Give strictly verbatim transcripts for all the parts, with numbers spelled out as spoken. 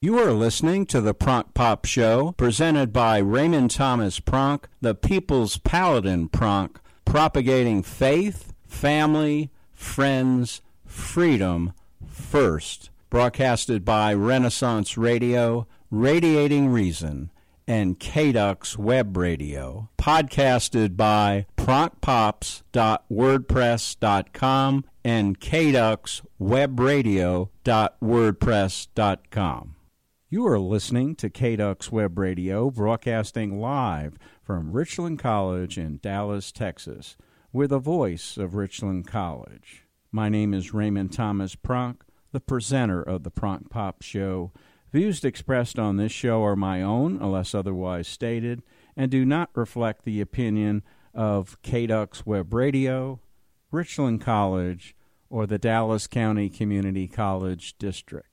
You are listening to the Pronk Pop Show, presented by Raymond Thomas Pronk, the People's Paladin Pronk, propagating faith, family, friends, freedom first. Broadcasted by Renaissance Radio, Radiating Reason, and K D U X Web Radio. Podcasted by pronk pops dot wordpress dot com and K D U X web radio dot wordpress dot com. You are listening to K D U X Web Radio, broadcasting live from Richland College in Dallas, Texas. We're the voice of Richland College. My name is Raymond Thomas Pronk, the presenter of the Pronk Pop Show. Views expressed on this show are my own, unless otherwise stated, and do not reflect the opinion of K D U X Web Radio, Richland College, or the Dallas County Community College District.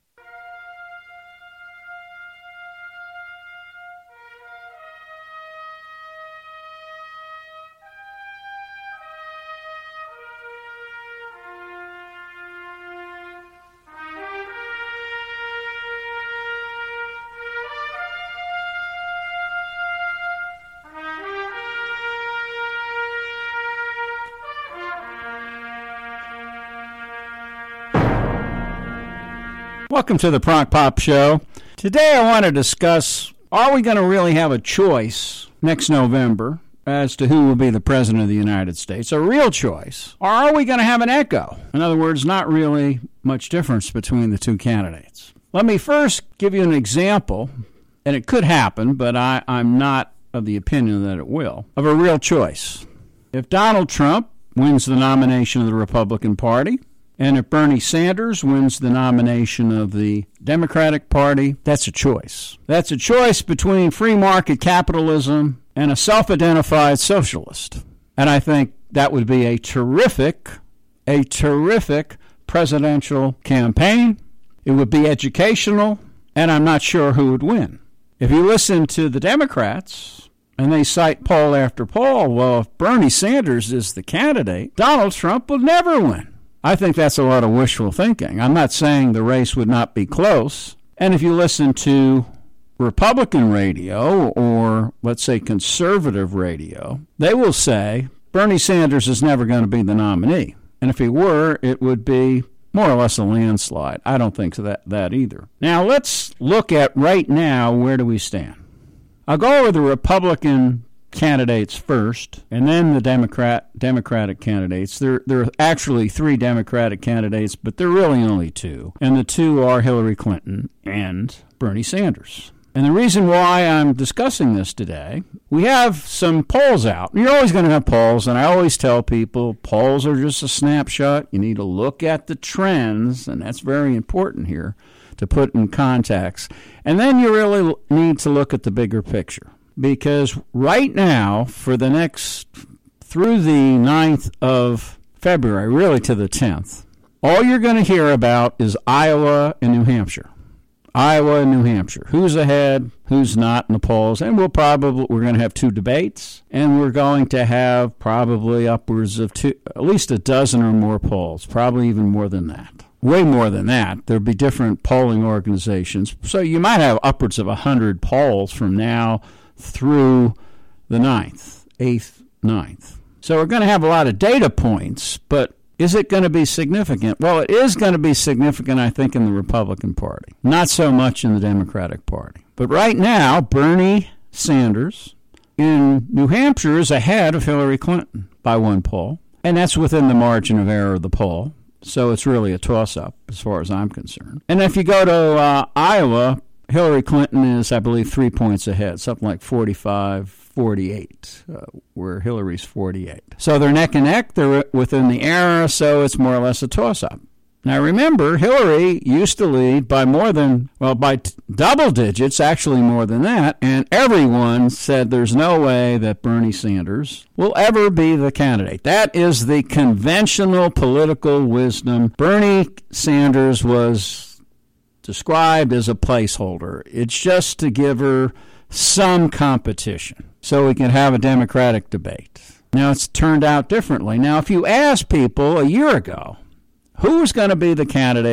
Welcome to the Pronk Pop Show. Today I want to discuss, are we going to really have a choice next November as to who will be the President of the United States, a real choice, or are we going to have an echo? In other words, not really much difference between the two candidates. Let me first give you an example, and it could happen, but I, I'm not of the opinion that it will, of a real choice. If Donald Trump wins the nomination of the Republican Party, and if Bernie Sanders wins the nomination of the Democratic Party, that's a choice. That's a choice between free market capitalism and a self-identified socialist. And I think that would be a terrific, a terrific presidential campaign. It would be educational, and I'm not sure who would win. If you listen to the Democrats, and they cite poll after poll, well, if Bernie Sanders is the candidate, Donald Trump will never win. I think that's a lot of wishful thinking. I'm not saying the race would not be close. And if you listen to Republican radio or, let's say, conservative radio, they will say Bernie Sanders is never going to be the nominee. And if he were, it would be more or less a landslide. I don't think that, that either. Now, let's look at right now, where do we stand? I'll go over the Republican candidates first, and then the Democrat Democratic candidates. There, there are actually three Democratic candidates, but there are really only two. And the two are Hillary Clinton and Bernie Sanders. And the reason why I'm discussing this today, we have some polls out. You're always going to have polls, and I always tell people polls are just a snapshot. You need to look at the trends, and that's very important here to put in context. And then you really need to look at the bigger picture. Because right now, for the next, through the ninth of February, really to the tenth, all you're going to hear about is Iowa and New Hampshire. Iowa and New Hampshire. Who's ahead, who's not in the polls. And we'll probably, we're going to have two debates, and we're going to have probably upwards of two, at least a dozen or more polls, probably even more than that. Way more than that. There'll be different polling organizations. So you might have upwards of one hundred polls from now through the ninth, eighth, ninth. So we're going to have a lot of data points, but is it going to be significant? Well, it is going to be significant, I think, in the Republican Party. Not so much in the Democratic Party. But right now, Bernie Sanders in New Hampshire is ahead of Hillary Clinton by one poll, and that's within the margin of error of the poll. So it's really a toss-up as far as I'm concerned. And if you go to uh, Iowa, Hillary Clinton is, I believe, three points ahead, something like forty-five forty-eight, uh, where Hillary's forty-eight. So they're neck and neck. They're within the error, so it's more or less a toss-up. Now, remember, Hillary used to lead by more than, well, by t- double digits, actually more than that, and everyone said there's no way that Bernie Sanders will ever be the candidate. That is the conventional political wisdom. Bernie Sanders was described as a placeholder. It's just to give her some competition so we can have a Democratic debate. Now, it's turned out differently. Now, if you ask people a year ago who was going to be the candidate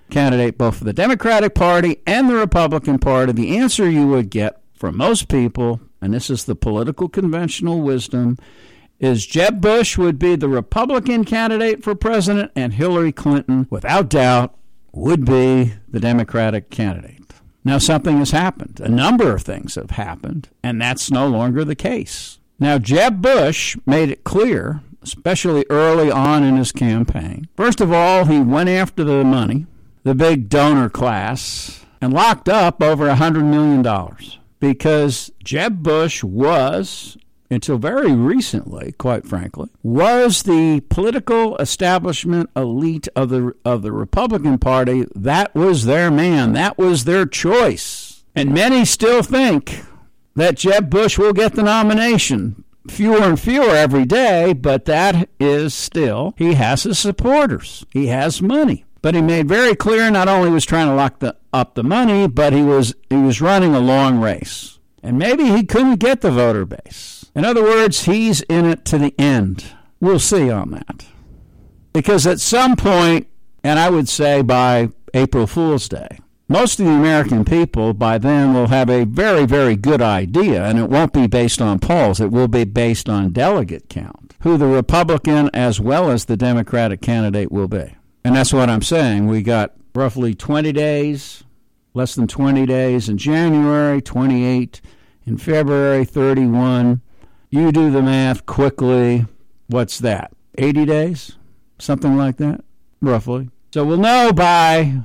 candidate both for the Democratic Party and the Republican Party, the answer you would get from most people, and this is the political conventional wisdom, is Jeb Bush would be the Republican candidate for president and Hillary Clinton, without doubt, would be the Democratic candidate. Now, something has happened. A number of things have happened, and that's no longer the case. Now, Jeb Bush made it clear, especially early on in his campaign. First of all, he went after the money, the big donor class, and locked up over one hundred million dollars because Jeb Bush was, until very recently, quite frankly, was the political establishment elite of the of the Republican Party. That was their man. That was their choice. And many still think that Jeb Bush will get the nomination. Fewer and fewer every day, but that is still, he has his supporters. He has money. But he made very clear not only was trying to lock the, up the money, but he was he was running a long race. And maybe he couldn't get the voter base. In other words, he's in it to the end. We'll see on that. Because at some point, and I would say by April Fool's Day, most of the American people by then will have a very, very good idea, and it won't be based on polls. It will be based on delegate count, who the Republican as well as the Democratic candidate will be. And that's what I'm saying. We got roughly twenty days, less than twenty days in January, twenty-eight in February, thirty-one. You do the math quickly. What's that? eighty days? Something like that, roughly. So we'll know by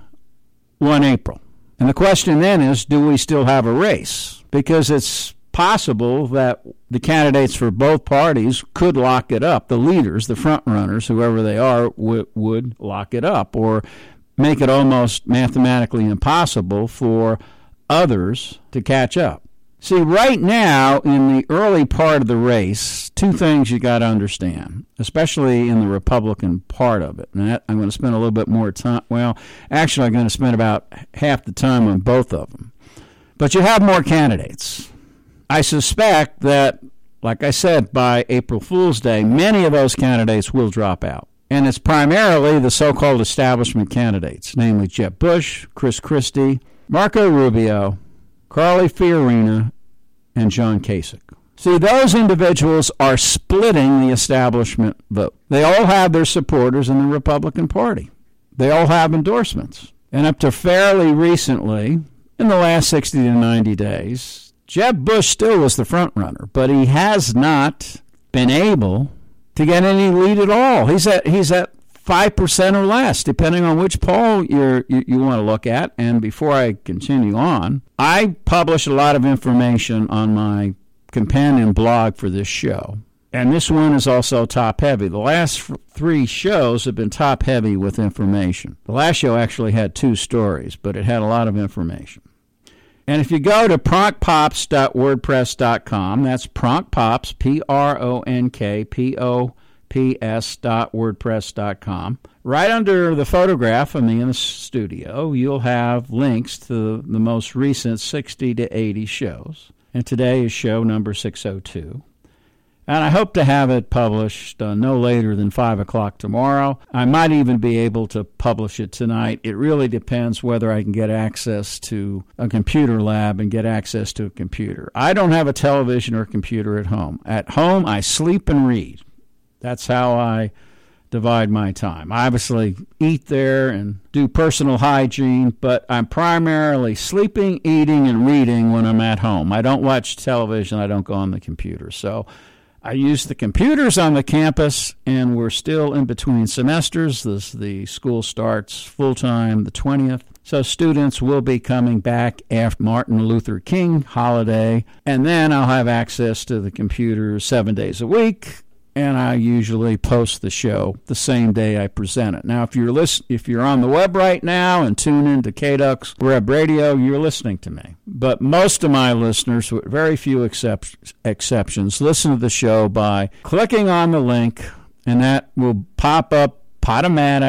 one April. And the question then is, do we still have a race? Because it's possible that the candidates for both parties could lock it up. The leaders, the front runners, whoever they are, w- would lock it up or make it almost mathematically impossible for others to catch up. See, right now, in the early part of the race, two things you got to understand, especially in the Republican part of it. And that, I'm going to spend a little bit more time. Well, actually, I'm going to spend about half the time on both of them. But you have more candidates. I suspect that, like I said, by April Fool's Day, many of those candidates will drop out. And it's primarily the so-called establishment candidates, namely Jeb Bush, Chris Christie, Marco Rubio, Carly Fiorina, and John Kasich. See, those individuals are splitting the establishment vote. They all have their supporters in the Republican Party. They all have endorsements. And up to fairly recently, in the last sixty to ninety days, Jeb Bush still was the front runner, but he has not been able to get any lead at all. He's at he's at five percent or less, depending on which poll you're, you you want to look at. And before I continue on, I publish a lot of information on my companion blog for this show. And this one is also top-heavy. The last f- three shows have been top-heavy with information. The last show actually had two stories, but it had a lot of information. And if you go to pronk pops dot wordpress dot com, that's pronkpops, P R O N K P O P S dot wordpress dot com. Right under the photograph of me in the studio, you'll have links to the most recent sixty to eighty shows. And today is show number six oh two. And I hope to have it published uh, no later than five o'clock tomorrow. I might even be able to publish it tonight. It really depends whether I can get access to a computer lab and get access to a computer. I don't have a television or computer at home. At home, I sleep and read. That's how I divide my time. I obviously eat there and do personal hygiene, but I'm primarily sleeping, eating, and reading when I'm at home. I don't watch television. I don't go on the computer. So I use the computers on the campus, and we're still in between semesters. This, the school starts full-time the twentieth. So students will be coming back after Martin Luther King holiday, and then I'll have access to the computer seven days a week. And I usually post the show the same day I present it. Now, if you're listen, if you're on the web right now and tune into K D U X Web Radio, you're listening to me. But most of my listeners, with very few except, exceptions, listen to the show by clicking on the link, and that will pop up Podomatic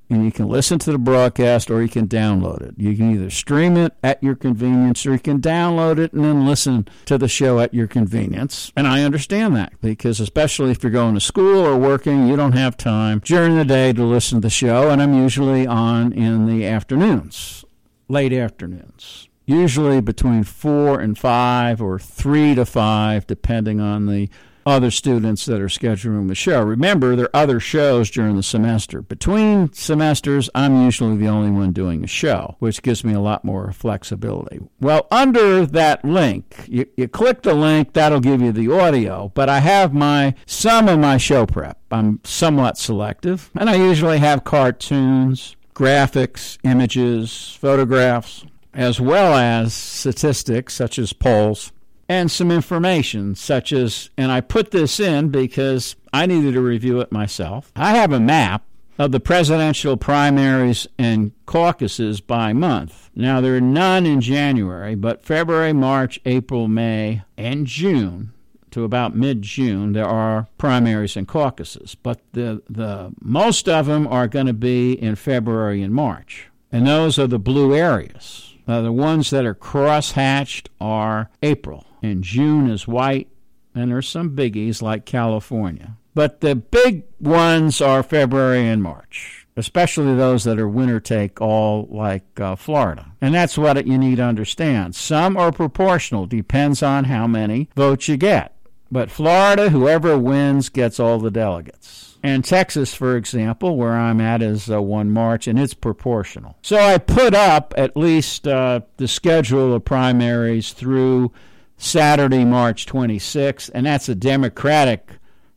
and you can listen to the broadcast or you can download it. You can either stream it at your convenience or you can download it and then listen to the show at your convenience. And I understand that because especially if you're going to school or working, you don't have time during the day to listen to the show, and I'm usually on in the afternoons, late afternoons, usually between four and five or three to five, depending on the other students that are scheduling the show. Remember, there are other shows during the semester. Between semesters, I'm usually the only one doing a show, which gives me a lot more flexibility. Well, under that link, you, you click the link, that'll give you the audio, but I have my some of my show prep. I'm somewhat selective, and I usually have cartoons, graphics, images, photographs, as well as statistics such as polls, and some information such as, and I put this in because I needed to review it myself. I have a map of the presidential primaries and caucuses by month. Now, there are none in January, but February, March, April, May, and June, to about mid-June, there are primaries and caucuses. But the, the most of them are going to be in February and March, and those are the blue areas. Now, the ones that are cross-hatched are April, and June is white, and there's some biggies like California. But the big ones are February and March, especially those that are winner-take-all like uh, Florida. And that's what you need to understand. Some are proportional, depends on how many votes you get. But Florida, whoever wins gets all the delegates. And Texas, for example, where I'm at, is uh, one March, and it's proportional. So I put up at least uh, the schedule of primaries through Saturday, March twenty-sixth, and that's a Democratic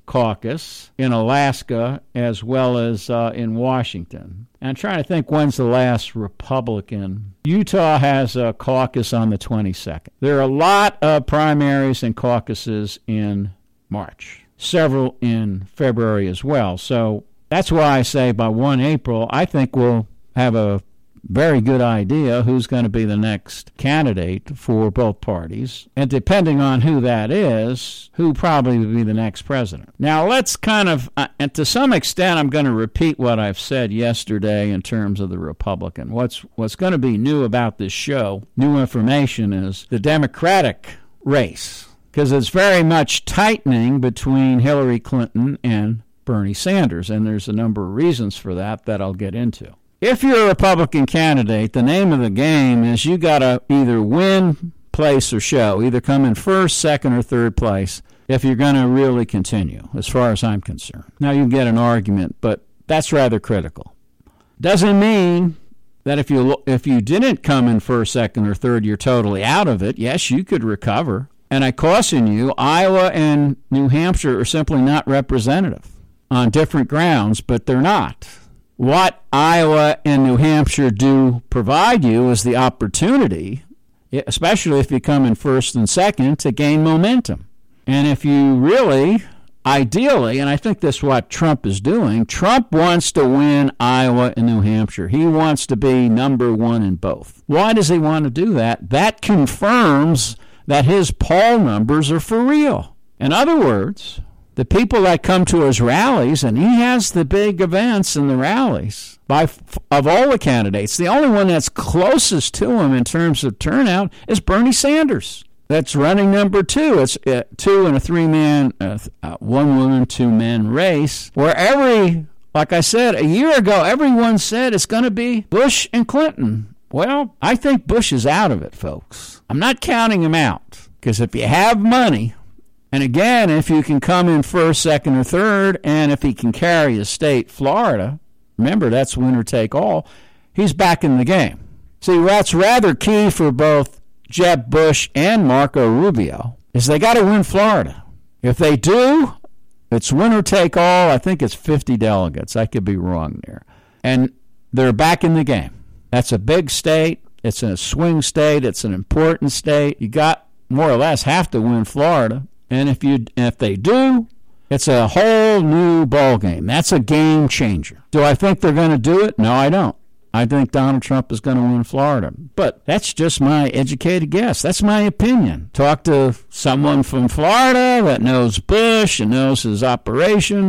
caucus in Alaska as well as uh, in Washington. And I'm trying to think when's the last Republican. Utah has a caucus on the twenty-second. There are a lot of primaries and caucuses in March, several in February as well. So that's why I say by the first of April, I think we'll have a very good idea who's going to be the next candidate for both parties. And depending on who that is, who probably will be the next president. Now, let's kind of, uh, and to some extent, I'm going to repeat what I've said yesterday in terms of the Republican. What's, what's going to be new about this show, new information, is the Democratic race, because it's very much tightening between Hillary Clinton and Bernie Sanders, and there's a number of reasons for that that I'll get into. If you're a Republican candidate, the name of the game is you got to either win, place, or show, either come in first, second, or third place if you're going to really continue, as far as I'm concerned. Now, you get an argument, but that's rather critical. Doesn't mean that if you if you didn't come in first, second, or third, you're totally out of it. Yes, you could recover. And I caution you, Iowa and New Hampshire are simply not representative on different grounds, but they're not. What Iowa and New Hampshire do provide you is the opportunity, especially if you come in first and second, to gain momentum. And if you really, ideally, and I think this is what Trump is doing, Trump wants to win Iowa and New Hampshire. He wants to be number one in both. Why does he want to do that? That confirms that his poll numbers are for real. In other words, the people that come to his rallies, and he has the big events and the rallies, by of all the candidates, the only one that's closest to him in terms of turnout is Bernie Sanders. That's running number two. It's a two and a three-man, uh, one-woman, two-men race, where every, like I said, a year ago, everyone said it's going to be Bush and Clinton. Well, I think Bush is out of it, folks. I'm not counting him out, because if you have money, and again, if you can come in first, second, or third, and if he can carry a state, Florida, remember that's winner take all, he's back in the game. See, that's rather key for both Jeb Bush and Marco Rubio, is they got to win Florida. If they do, it's winner take all. I think it's fifty delegates. I could be wrong there. And they're back in the game. That's a big state. It's a swing state. It's an important state. You got more or less have to win Florida. And if you if they do, it's a whole new ball game. That's a game changer. Do I think they're going to do it? No, I don't. I think Donald Trump is going to win Florida. But that's just my educated guess. That's my opinion. Talk to someone from Florida that knows Bush and knows his operation.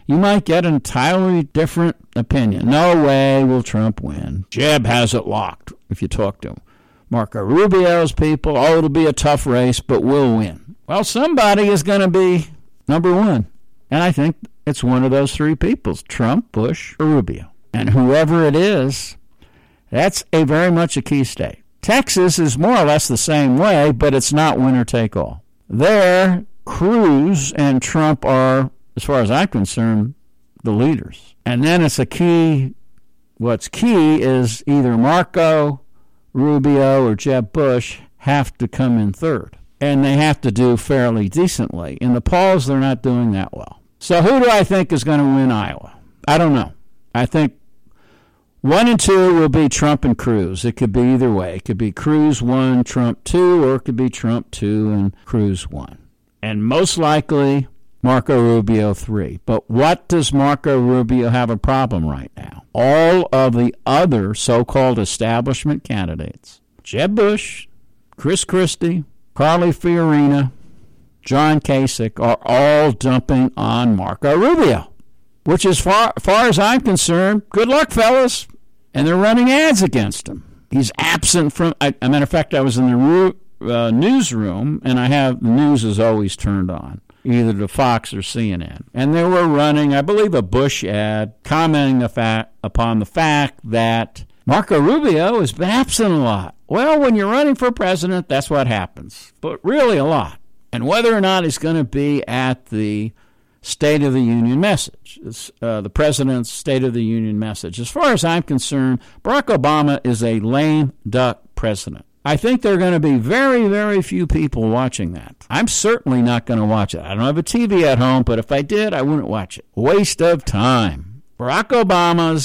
you might get an entirely different opinion. No way will Trump win. Jeb has it locked if you talk to him. Marco Rubio's people, oh, it'll be a tough race, but we'll win. Well, somebody is going to be number one. And I think it's one of those three people, Trump, Bush, or Rubio. And whoever it is, that's a very much a key state. Texas is more or less the same way, but it's not winner take all. There, Cruz and Trump are, as far as I'm concerned, the leaders. And then it's a key, what's key is either Marco Rubio or Jeb Bush have to come in third. And they have to do fairly decently. In the polls, they're not doing that well. So who do I think is going to win Iowa? I don't know. I think one and two will be Trump and Cruz. It could be either way. It could be Cruz one, Trump two, or it could be Trump two and Cruz one. And most likely, Marco Rubio three. But what does Marco Rubio have a problem right now? All of the other so-called establishment candidates, Jeb Bush, Chris Christie, Carly Fiorina, John Kasich, are all dumping on Marco Rubio, which as far, far as I'm concerned, good luck, fellas. And they're running ads against him. He's absent from, I, a matter of fact, I was in the uh, newsroom, and I have, the news is always turned on, either to Fox or C N N. And they were running, I believe, a Bush ad commenting the fact, upon the fact that Marco Rubio has been absent a lot. Well, when you're running for president, that's what happens, but really a lot. And whether or not he's going to be at the State of the Union message, it's, uh, the president's State of the Union message. As far as I'm concerned, Barack Obama is a lame duck president. I think there are going to be very, very few people watching that. I'm certainly not going to watch it. I don't have a T V at home, but if I did, I wouldn't watch it. Waste of time. Barack Obama's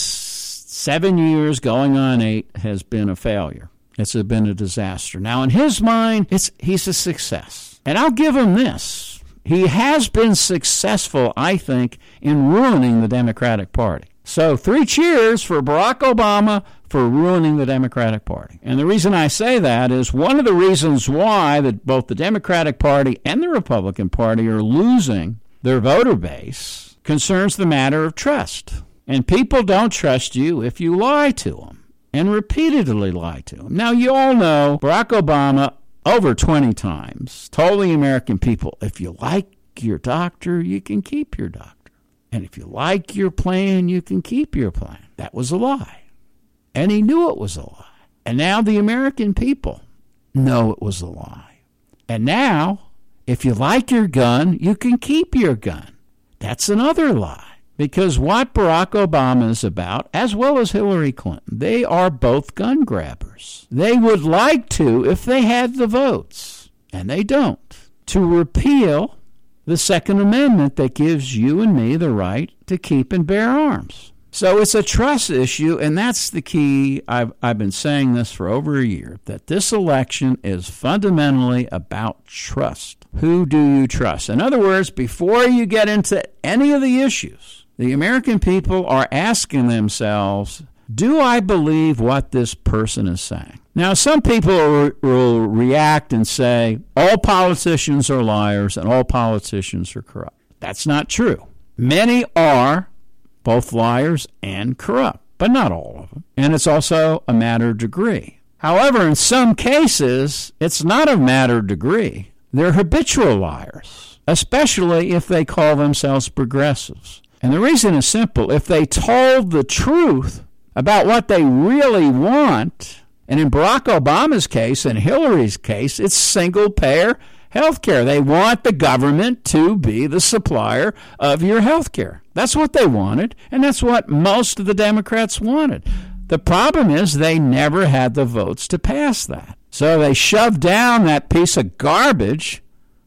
seven years going on eight has been a failure. It's been a disaster. Now, in his mind, it's he's a success. And I'll give him this. He has been successful, I think, in ruining the Democratic Party. So three cheers for Barack Obama for ruining the Democratic Party. And the reason I say that is one of the reasons why that both the Democratic Party and the Republican Party are losing their voter base concerns the matter of trust. And people don't trust you if you lie to them and repeatedly lie to them. Now, you all know Barack Obama over twenty times told the American people, if you like your doctor, you can keep your doctor. And if you like your plan, you can keep your plan. That was a lie. And he knew it was a lie. And now the American people know it was a lie. And now, if you like your gun, you can keep your gun. That's another lie. Because what Barack Obama is about, as well as Hillary Clinton, they are both gun grabbers. They would like to if they had the votes, and they don't, to repeal the Second Amendment that gives you and me the right to keep and bear arms. So it's a trust issue, and that's the key. I've, I've been saying this for over a year, that this election is fundamentally about trust. Who do you trust? In other words, before you get into any of the issues, the American people are asking themselves, do I believe what this person is saying? Now, some people will react and say, all politicians are liars and all politicians are corrupt. That's not true. Many are both liars and corrupt, but not all of them. And it's also a matter of degree. However, in some cases, it's not a matter of degree. They're habitual liars, especially if they call themselves progressives. And the reason is simple. If they told the truth about what they really want, and in Barack Obama's case and Hillary's case, it's single-payer health care. They want the government to be the supplier of your health care. That's what they wanted, and that's what most of the Democrats wanted. The problem is they never had the votes to pass that. So they shoved down that piece of garbage,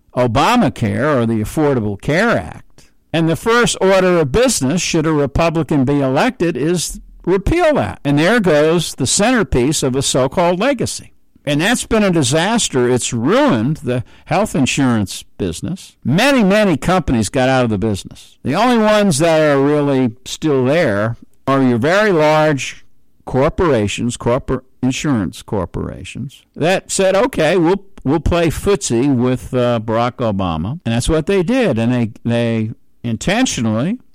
Obamacare, or the Affordable Care Act. And the first order of business, should a Republican be elected, is repeal that. And there goes the centerpiece of a so-called legacy. And that's been a disaster. It's ruined the health insurance business. Many, many companies got out of the business. The only ones that are really still there are your very large corporations, corporate insurance corporations, that said, okay, we'll we'll play footsie with uh, Barack Obama. And that's what they did. And they they... intentionally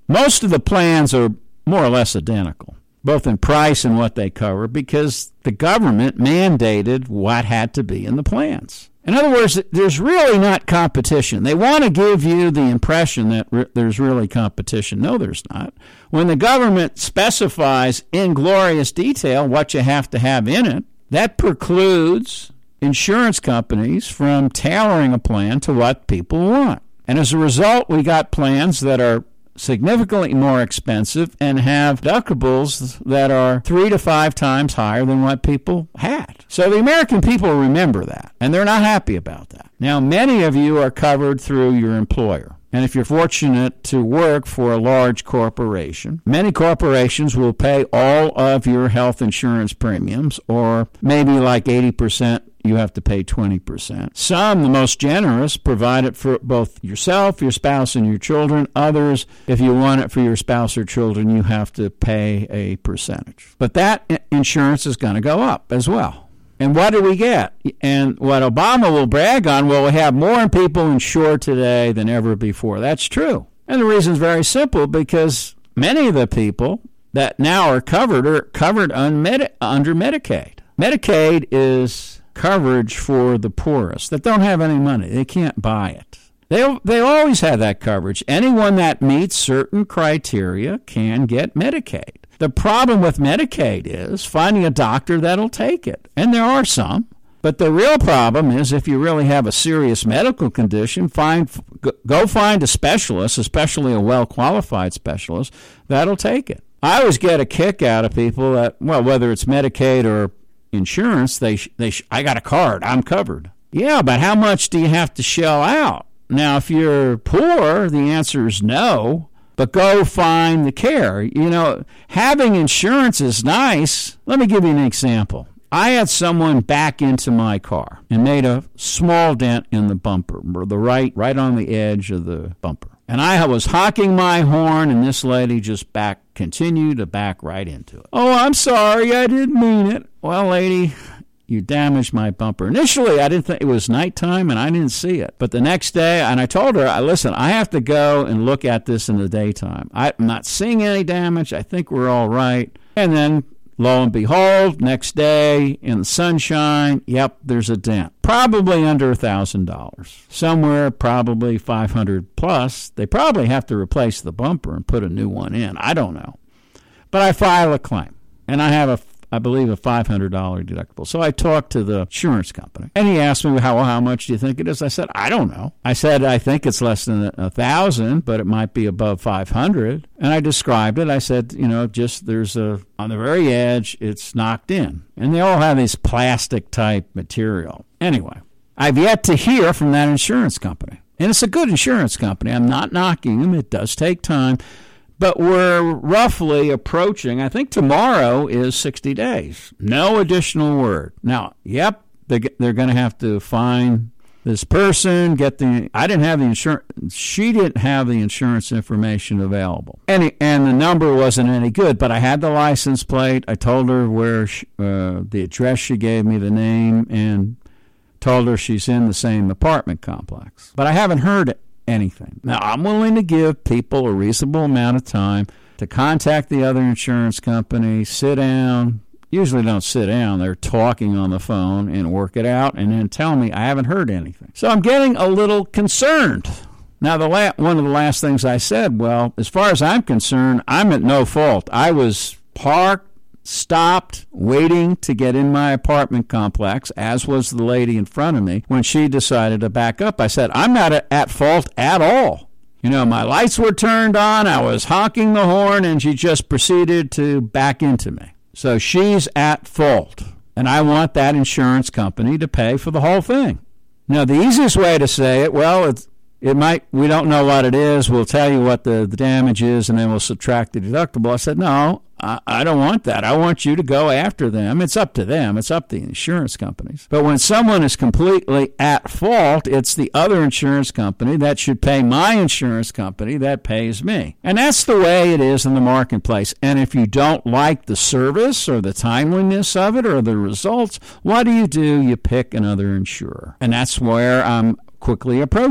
Most of the plans are more or less identical, both in price and what they cover, because the government mandated what had to be in the plans. In other words, there's really not competition. They want to give you the impression that re- there's really competition. No, there's not. When the government specifies in glorious detail what you have to have in it, that precludes insurance companies from tailoring a plan to what people want. And as a result, we got plans that are significantly more expensive and have deductibles that are three to five times higher than what people had. So the American people remember that, and they're not happy about that. Now, many of you are covered through your employer. And if you're fortunate to work for a large corporation, many corporations will pay all of your health insurance premiums, or maybe like eighty percent, you have to pay twenty percent. Some, the most generous, provide it for both yourself, your spouse, and your children. Others, if you want it for your spouse or children, you have to pay a percentage. But that insurance is going to go up as well. And what do we get? And what Obama will brag on, well, we have more people insured today than ever before. That's true. And the reason is very simple, because many of the people that now are covered are covered under Medicaid. Medicaid is coverage for the poorest that don't have any money. They can't buy it. They they always have that coverage. Anyone that meets certain criteria can get Medicaid. The problem with Medicaid is finding a doctor that'll take it. And there are some. But the real problem is if you really have a serious medical condition, find go find a specialist, especially a well-qualified specialist, that'll take it. I always get a kick out of people that, well, whether it's Medicaid or insurance, they they I got a card, I'm covered. Yeah, but how much do you have to shell out? Now, if you're poor, the answer is no. But go find the care. You know, having insurance is nice. Let me give you an example. I had someone back into my car and made a small dent in the bumper, or the right, right on the edge of the bumper. And I was honking my horn, and this lady just back continued to back right into it. Oh, I'm sorry, I didn't mean it. Well, lady, you damaged my bumper. Initially, I didn't think it was nighttime, and I didn't see it. But the next day, and I told her, listen, I have to go and look at this in the daytime. I'm not seeing any damage. I think we're all right. And then, lo and behold, next day in the sunshine, yep, there's a dent. Probably under one thousand dollars. Somewhere probably five hundred dollars plus. They probably have to replace the bumper and put a new one in. I don't know. But I file a claim, and I have a I believe, a five hundred dollars deductible. So I talked to the insurance company, and he asked me, how, well, how much do you think it is? I said, I don't know. I said, I think it's less than a thousand, but it might be above five hundred. And I described it. I said, you know, just there's a, on the very edge, it's knocked in. And they all have this plastic-type material. Anyway, I've yet to hear from that insurance company. And it's a good insurance company. I'm not knocking them. It does take time. But we're roughly approaching, I think tomorrow is sixty days. No additional word. Now, yep, they're, they're going to have to find this person, get the, I didn't have the insurance, she didn't have the insurance information available. And, and the number wasn't any good, but I had the license plate. I told her where, she, uh, the address she gave me, the name, and told her she's in the same apartment complex. But I haven't heard it. Anything. Now, I'm willing to give people a reasonable amount of time to contact the other insurance company, sit down. Usually don't sit down. They're talking on the phone and work it out and then tell me I haven't heard anything. So I'm getting a little concerned. Now, the la- one of the last things I said, well, as far as I'm concerned, I'm at no fault. I was parked, stopped, waiting to get in my apartment complex, as was the lady in front of me, when she decided to back up. I said, I'm not at fault at all. You know, my lights were turned on, I was honking the horn, and she just proceeded to back into me. So she's at fault, and I want that insurance company to pay for the whole thing. Now, the easiest way to say it, well, it's It might, we don't know what it is. We'll tell you what the, the damage is, and then we'll subtract the deductible. I said, no, I, I don't want that. I want you to go after them. It's up to them. It's up to the insurance companies. But when someone is completely at fault, it's the other insurance company that should pay my insurance company that pays me. And that's the way it is in the marketplace. And if you don't like the service or the timeliness of it or the results, what do you do? You pick another insurer. And that's where I'm quickly approaching.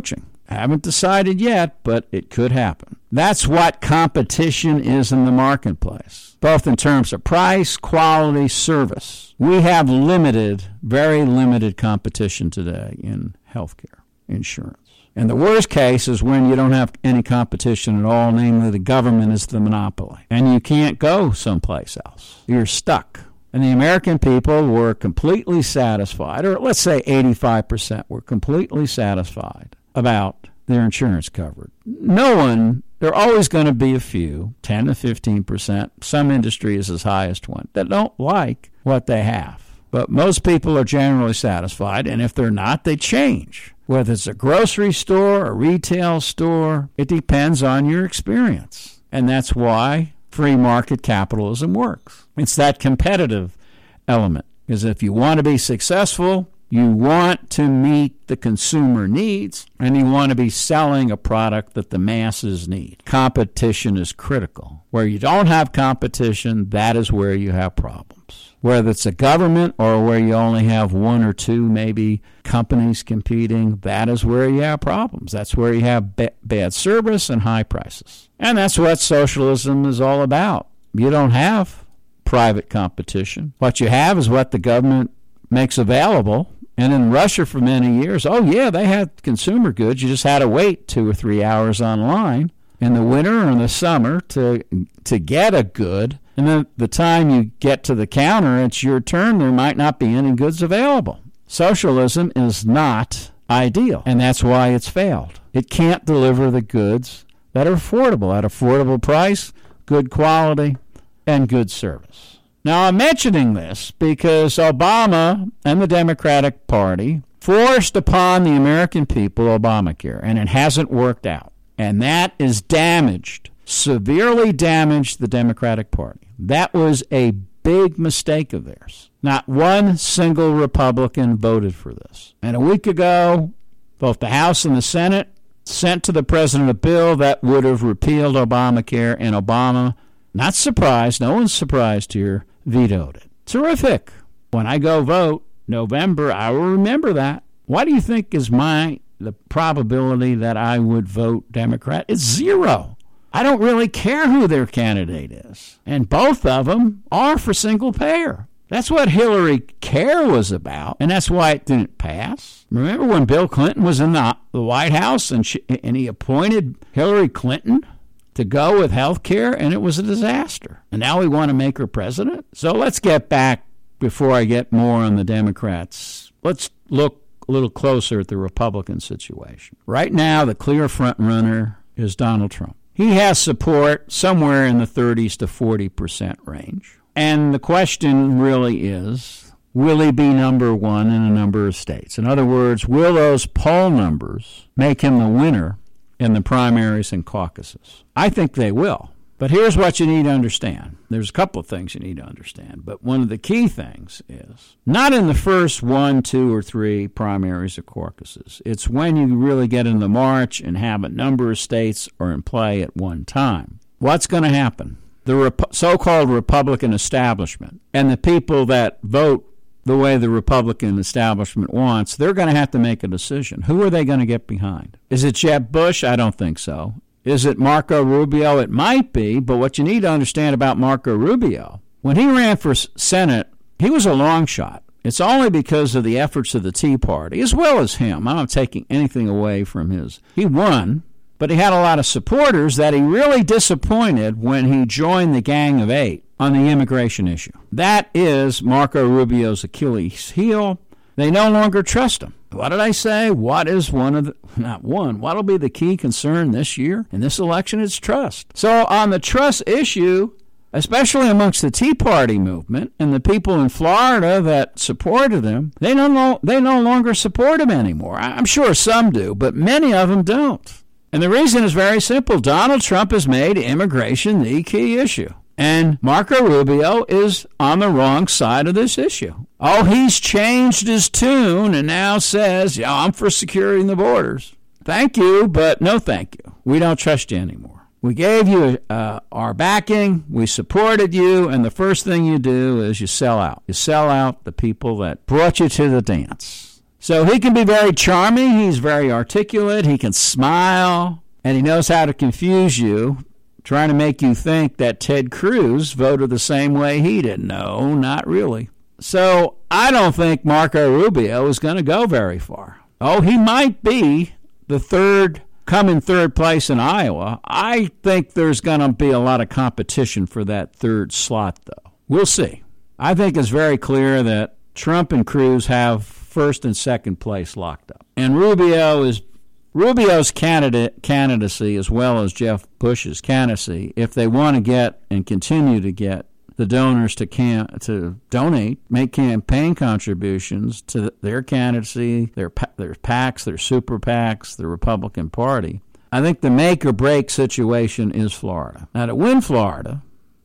Haven't decided yet, but it could happen. That's what competition is in the marketplace, both in terms of price, quality, service. We have limited, very limited competition today in healthcare insurance. And the worst case is when you don't have any competition at all, namely the government is the monopoly, and you can't go someplace else. You're stuck. And the American people were completely satisfied, or let's say eighty-five percent were completely satisfied about their insurance coverage. No one, there are always going to be a few, ten to fifteen percent, some industries as high as twenty, that don't like what they have. But most people are generally satisfied, and if they're not, they change. Whether it's a grocery store, a retail store, it depends on your experience. And that's why free market capitalism works. It's that competitive element. Because if you want to be successful, you want to meet the consumer needs, and you want to be selling a product that the masses need. Competition is critical. Where you don't have competition, that is where you have problems. Whether it's a government or where you only have one or two, maybe, companies competing, that is where you have problems. That's where you have ba- bad service and high prices. And that's what socialism is all about. You don't have private competition. What you have is what the government makes available. And in Russia for many years, oh, yeah, they had consumer goods. You just had to wait two or three hours online in the winter or in the summer to to get a good. And then the time you get to the counter, it's your turn. There might not be any goods available. Socialism is not ideal, and that's why it's failed. It can't deliver the goods that are affordable, at affordable price, good quality, and good service. Now, I'm mentioning this because Obama and the Democratic Party forced upon the American people Obamacare, and it hasn't worked out. And that is damaged, severely damaged the Democratic Party. That was a big mistake of theirs. Not one single Republican voted for this. And a week ago, both the House and the Senate sent to the president a bill that would have repealed Obamacare, and Obama, not surprised, no one's surprised here, vetoed it. Terrific. When I go vote November, I will remember that. What do you think is my the probability that I would vote Democrat? It's zero. I don't really care who their candidate is. And both of them are for single payer. That's what Hillary Care was about, and that's why it didn't pass. Remember when Bill Clinton was in the, the White House and, she, and he appointed Hillary Clinton to go with health care, and it was a disaster. And now we want to make her president? So let's get back, before I get more on the Democrats, let's look a little closer at the Republican situation. Right now, the clear front runner is Donald Trump. He has support somewhere in the thirties to forty percent range. And the question really is, will he be number one in a number of states? In other words, will those poll numbers make him the winner in the primaries and caucuses? I think they will. But here's what you need to understand. There's a couple of things you need to understand. But one of the key things is not in the first one, two, or three primaries or caucuses. It's when you really get into March and have a number of states are in play at one time. What's going to happen? The Rep- so-called Republican establishment and the people that vote the way the Republican establishment wants, they're going to have to make a decision. Who are they going to get behind? Is it Jeb Bush? I don't think so. Is it Marco Rubio? It might be, but what you need to understand about Marco Rubio, when he ran for Senate, he was a long shot. It's only because of the efforts of the Tea Party, as well as him. I'm not taking anything away from his. He won, but he had a lot of supporters that he really disappointed when he joined the Gang of Eight on the immigration issue. That is Marco Rubio's Achilles heel. They no longer trust him. What did I say? What is one of the, not one, what will be the key concern this year in this election? It's trust. So on the trust issue, especially amongst the Tea Party movement and the people in Florida that supported him, they no, no, they no longer support him anymore. I'm sure some do, but many of them don't. And the reason is very simple. Donald Trump has made immigration the key issue. And Marco Rubio is on the wrong side of this issue. Oh, he's changed his tune and now says, yeah, I'm for securing the borders. Thank you, but no thank you. We don't trust you anymore. We gave you uh, our backing, we supported you, and the first thing you do is you sell out. You sell out the people that brought you to the dance. So he can be very charming. He's very articulate. He can smile. And he knows how to confuse you, trying to make you think that Ted Cruz voted the same way he did. No, not really. So I don't think Marco Rubio is going to go very far. Oh, he might be the third, come in third place in Iowa. I think there's going to be a lot of competition for that third slot, though. We'll see. I think it's very clear that Trump and Cruz have first and second place locked up. And Rubio is Rubio's candidate candidacy, as well as Jeff Bush's candidacy, if they want to get and continue to get the donors to can, to donate, make campaign contributions to their candidacy, their their PACs, their super PACs, the Republican Party. I think the make or break situation is Florida. Now, to win Florida,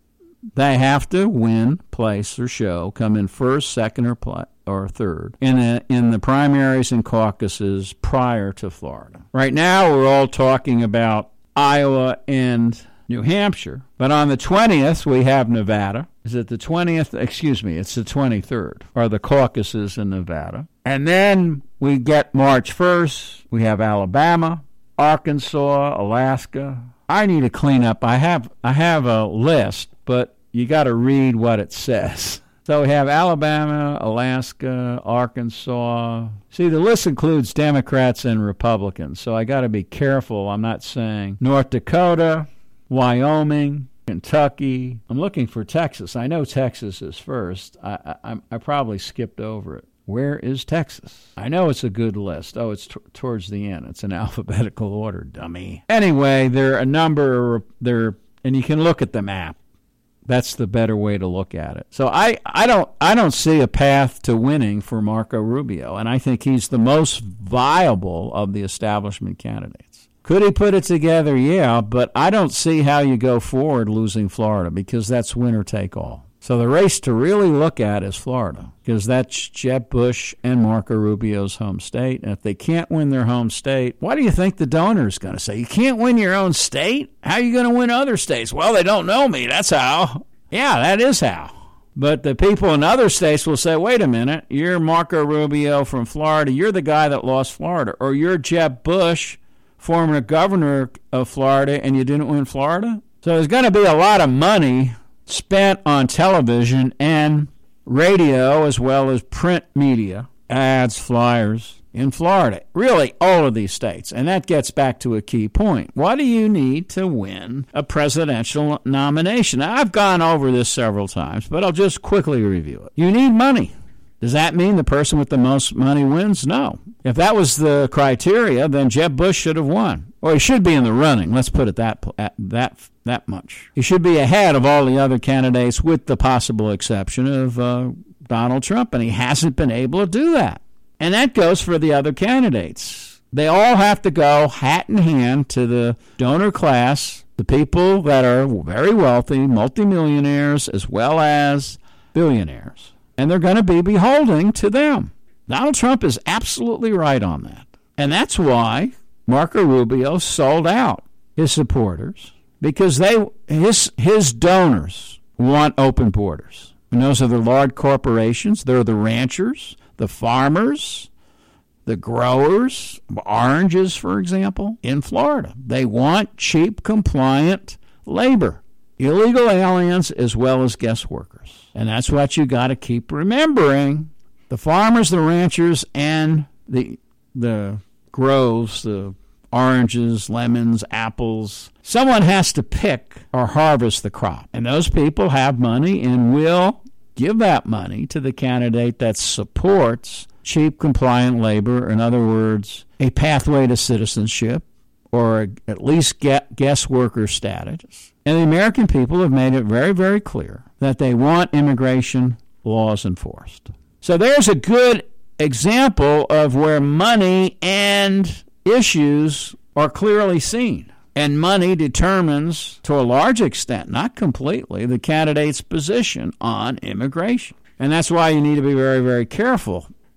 they have to win, place, or show, come in first, second, or play, or third in the, in the primaries and caucuses prior to Florida. Right now, we're all talking about Iowa and New Hampshire, but on the twentieth, we have Nevada. Is it the twentieth? Excuse me, it's the twenty-third, are the caucuses in Nevada. And then we get March first, we have Alabama, Arkansas, Alaska. I need to clean up. I have I have a list, but you got to read what it says. So we have Alabama, Alaska, Arkansas. See, the list includes Democrats and Republicans, so I got to be careful. I'm not saying North Dakota, Wyoming, Kentucky. I'm looking for Texas. I know Texas is first. I, I, I probably skipped over it. Where is Texas? I know it's a good list. Oh, it's t- towards the end. It's in alphabetical order, dummy. Anyway, there are a number, there, and you can look at the map. That's the better way to look at it. So I, I don't I don't see a path to winning for Marco Rubio, and I think he's the most viable of the establishment candidates. Could he put it together? Yeah, but I don't see how you go forward losing Florida, because that's winner take all. So the race to really look at is Florida, because that's Jeb Bush and Marco Rubio's home state. And if they can't win their home state, what do you think the donor's going to say? You can't win your own state? How are you going to win other states? Well, they don't know me. That's how. Yeah, that is how. But the people in other states will say, wait a minute, you're Marco Rubio from Florida. You're the guy that lost Florida. Or you're Jeb Bush, former governor of Florida, and you didn't win Florida? So there's going to be a lot of money spent on television and radio, as well as print media, ads, flyers in Florida. Really, all of these states. And that gets back to a key point. What do you need to win a presidential nomination? Now, I've gone over this several times, but I'll just quickly review it. You need money. Does that mean the person with the most money wins? No. If that was the criteria, then Jeb Bush should have won. Or he should be in the running. Let's put it that that that much. He should be ahead of all the other candidates, with the possible exception of uh, Donald Trump, and he hasn't been able to do that. And that goes for the other candidates. They all have to go hat in hand to the donor class, the people that are very wealthy, multimillionaires, as well as billionaires. And they're going to be beholden to them. Donald Trump is absolutely right on that. And that's why Marco Rubio sold out his supporters, because they his his donors want open borders. And those are the large corporations. They're the ranchers, the farmers, the growers, oranges, for example, in Florida. They want cheap, compliant labor, illegal aliens as well as guest workers. And that's what you got to keep remembering. The farmers, the ranchers, and the the groves, the oranges, lemons, apples. Someone has to pick or harvest the crop. And those people have money and will give that money to the candidate that supports cheap, compliant labor. In other words, a pathway to citizenship, or at least get guest worker status. And the American people have made it very, very clear that they want immigration laws enforced. So there's a good example of where money and issues are clearly seen. And money determines, to a large extent, not completely, the candidate's position on immigration. And that's why you need to be very, very careful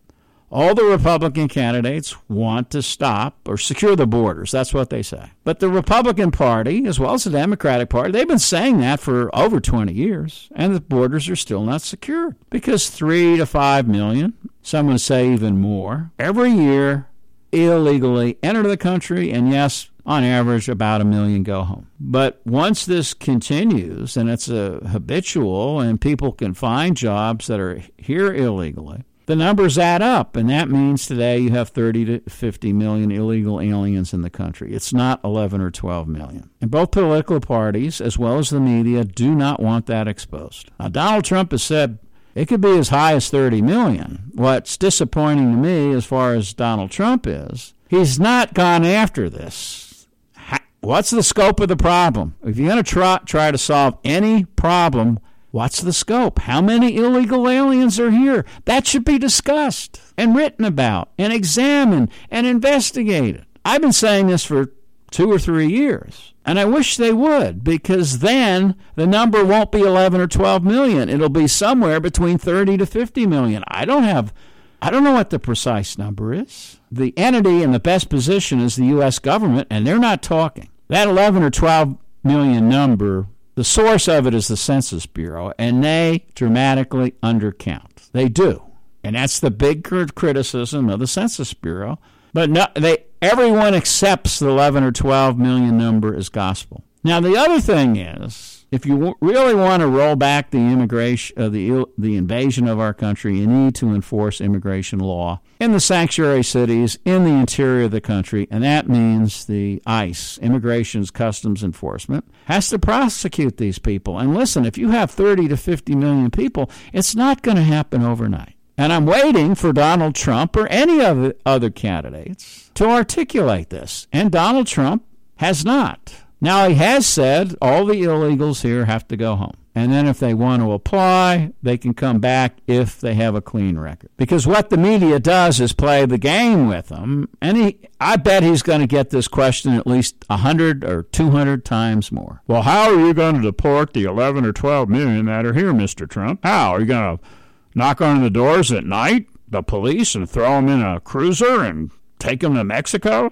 All the Republican candidates want to stop or secure the borders. That's what they say. But the Republican Party, as well as the Democratic Party, they've been saying that for over twenty years, and the borders are still not secured because three to five million, some would say even more, every year illegally enter the country, and yes, on average, about a million go home. But once this continues, and it's a habitual, and people can find jobs that are here illegally, the numbers add up, and that means today you have thirty to fifty million illegal aliens in the country. It's not eleven or twelve million. And both political parties, as well as the media, do not want that exposed. Now, Donald Trump has said it could be as high as thirty million. What's disappointing to me, as far as Donald Trump is, he's not gone after this. What's the scope of the problem? If you're going to try, try to solve any problem, what's the scope? How many illegal aliens are here? That should be discussed and written about and examined and investigated. I've been saying this for two or three years, and I wish they would, because then the number won't be eleven or twelve million. It'll be somewhere between thirty to fifty million. I don't have, I don't know what the precise number is. The entity in the best position is the U S government, and they're not talking. That eleven or twelve million number, the source of it is the Census Bureau, and they dramatically undercount. They do. And that's the big criticism of the Census Bureau. But no, they everyone accepts the eleven or twelve million number as gospel. Now, the other thing is, if you w- really want to roll back the immigration, uh, the the invasion of our country, you need to enforce immigration law in the sanctuary cities, in the interior of the country, and that means the ICE, Immigration's Customs Enforcement, has to prosecute these people. And listen, if you have thirty to fifty million people, it's not going to happen overnight. And I'm waiting for Donald Trump or any of the other candidates to articulate this. And Donald Trump has not. Now, he has said all the illegals here have to go home. And then if they want to apply, they can come back if they have a clean record. Because what the media does is play the game with them. And he, I bet he's going to get this question at least one hundred or two hundred times more. Well, how are you going to deport the eleven or twelve million that are here, Mister Trump? How? Are you going to knock on the doors at night, the police, and throw them in a cruiser and take them to Mexico?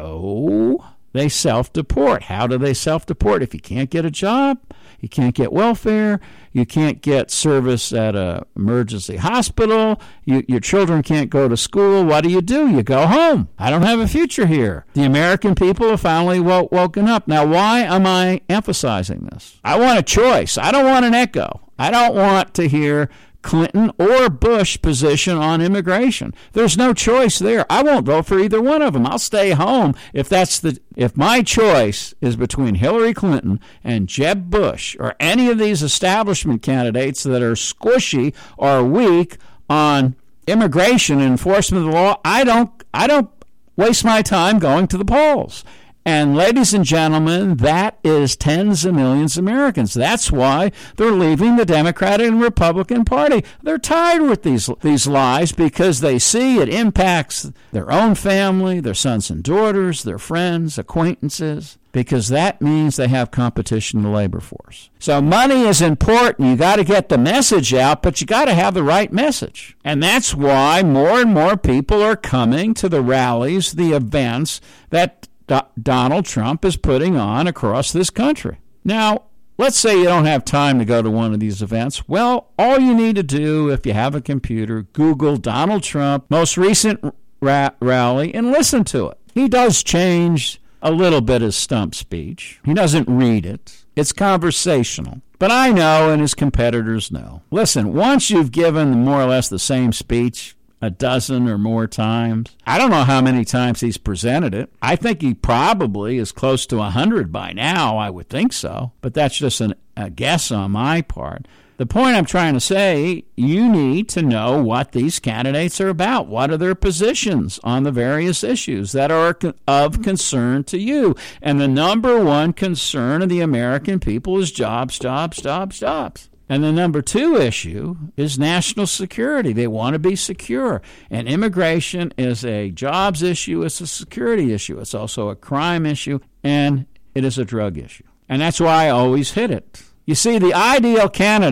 No. They self-deport. How do they self-deport? If you can't get a job, you can't get welfare, you can't get service at an emergency hospital, you, your children can't go to school, what do you do? You go home. I don't have a future here. The American people have finally wo- woken up. Now, why am I emphasizing this? I want a choice. I don't want an echo. I don't want to hear Clinton or Bush position on immigration. There's no choice there. I won't vote for either one of them. I'll stay home if that's the if my choice is between Hillary Clinton and Jeb Bush or any of these establishment candidates that are squishy or weak on immigration and enforcement of the law. I don't I don't waste my time going to the polls. And ladies and gentlemen, that is tens of millions of Americans. That's why they're leaving the Democratic and Republican Party. They're tired with these these lies because they see it impacts their own family, their sons and daughters, their friends, acquaintances, because that means they have competition in the labor force. So money is important. You got to get the message out, but you got to have the right message. And that's why more and more people are coming to the rallies, the events that Donald Trump is putting on across this country. Now, let's say you don't have time to go to one of these events. Well, all you need to do, if you have a computer, Google Donald Trump most recent ra- rally and listen to it. He does change a little bit his stump speech. He doesn't read it. It's conversational. But I know, and his competitors know. Listen, once you've given more or less the same speech a dozen or more times. I don't know how many times he's presented it. I think he probably is close to one hundred by now. I would think so. But that's just an, a guess on my part. The point I'm trying to say, you need to know what these candidates are about. What are their positions on the various issues that are of concern to you? And the number one concern of the American people is jobs, jobs, jobs, jobs. And the number two issue is national security. They want to be secure. And immigration is a jobs issue. It's a security issue. It's also a crime issue. And it is a drug issue. And that's why I always hit it. You see, the ideal candidate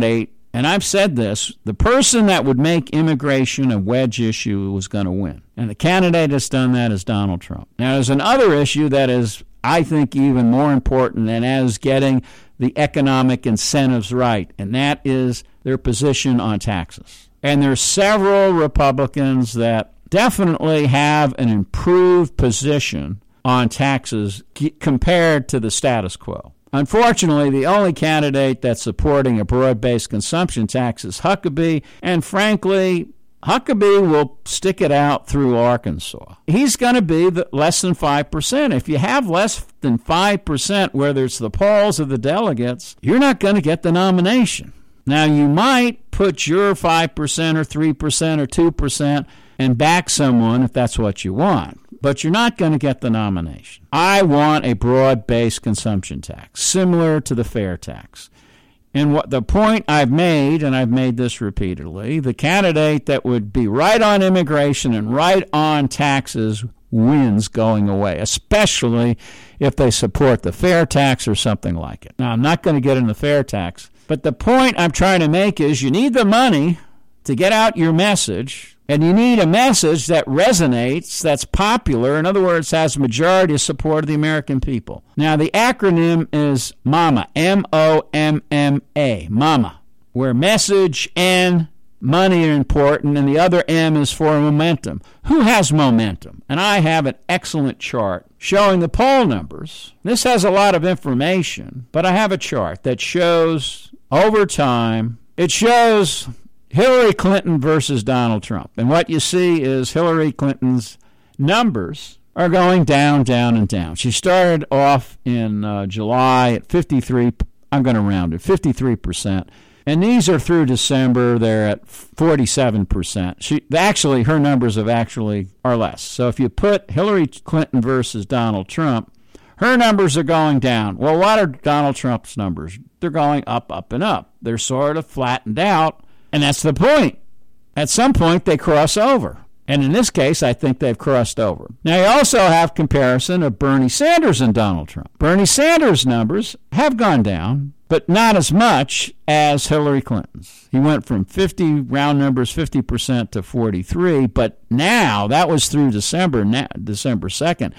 and I've said this, the person that would make immigration a wedge issue was going to win. And the candidate that's done that is Donald Trump. Now, there's another issue that is, I think, even more important than as getting the economic incentives right, and that is their position on taxes. And there's several Republicans that definitely have an improved position on taxes compared to the status quo. Unfortunately, the only candidate that's supporting a broad-based consumption tax is Huckabee, and frankly, Huckabee will stick it out through Arkansas. He's going to be the, less than five percent. If you have less than five percent, whether it's the polls or the delegates, you're not going to get the nomination. Now, you might put your five percent or three percent or two percent and back someone if that's what you want, but you're not going to get the nomination. I want a broad-based consumption tax, similar to the fair tax. And what the point I've made, and I've made this repeatedly, the candidate that would be right on immigration and right on taxes wins going away, especially if they support the fair tax or something like it. Now, I'm not going to get into fair tax, but the point I'm trying to make is you need the money to get out your message, and you need a message that resonates, that's popular, in other words, has majority support of the American people. Now, the acronym is MAMA, M O M M A, MAMA, where message and money are important, and the other M is for momentum. Who has momentum? And I have an excellent chart showing the poll numbers. This has a lot of information, but I have a chart that shows over time, it shows Hillary Clinton versus Donald Trump. And what you see is Hillary Clinton's numbers are going down, down, and down. She started off in uh, July at fifty-three, I'm going to round it, fifty-three percent. And these are through December, they're at forty-seven percent. She, actually, her numbers have actually are less. So if you put Hillary Clinton versus Donald Trump, her numbers are going down. Well, what are Donald Trump's numbers? They're going up, up, and up. They're sort of flattened out. And that's the point. At some point, they cross over. And in this case, I think they've crossed over. Now, you also have comparison of Bernie Sanders and Donald Trump. Bernie Sanders' numbers have gone down, but not as much as Hillary Clinton's. He went from fifty, round numbers, fifty percent to forty-three, but now, that was through December, now, December second.